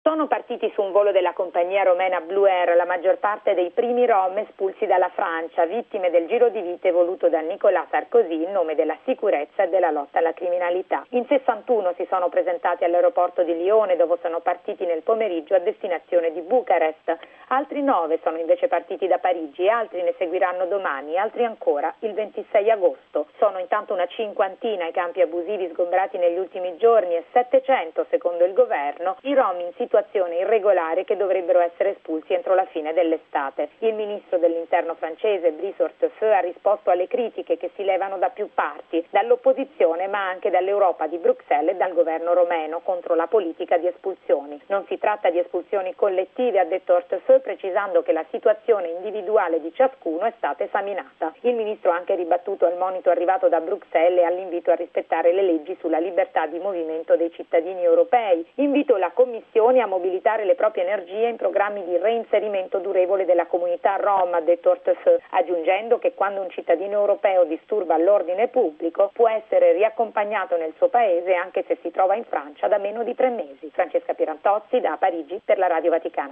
Sono partiti su un volo della compagnia romena Blue Air la maggior parte dei primi rom espulsi dalla Francia, vittime del giro di vite voluto da Nicolas Sarkozy in nome della sicurezza e della lotta alla criminalità. In 61 si sono presentati all'aeroporto di Lione, dove sono partiti nel pomeriggio a destinazione di Bucarest. Altri 9 sono invece partiti da Parigi e altri ne seguiranno domani, altri ancora il 26 agosto. Sono intanto una cinquantina i campi abusivi sgombrati negli ultimi giorni e 700, secondo il governo, i rom in situazione irregolare che dovrebbero essere espulsi entro la fine dell'estate. Il ministro dell'interno francese, Brice Hortefeux, ha risposto alle critiche che si levano da più parti, dall'opposizione ma anche dall'Europa di Bruxelles e dal governo romeno contro la politica di espulsioni. Non si tratta di espulsioni collettive, ha detto Hortefeux, precisando che la situazione individuale di ciascuno è stata esaminata. Il ministro ha anche ribattuto al monito arrivato da Bruxelles e all'invito a rispettare le leggi sulla libertà di movimento dei cittadini europei. Invito la Commissione a mobilitare le proprie energie in programmi di reinserimento durevole della comunità rom, ha detto Hortefeux, aggiungendo che quando un cittadino europeo disturba l'ordine pubblico può essere riaccompagnato nel suo paese anche se si trova in Francia da meno di 3 mesi. Francesca Pierantozzi da Parigi per la Radio Vaticana.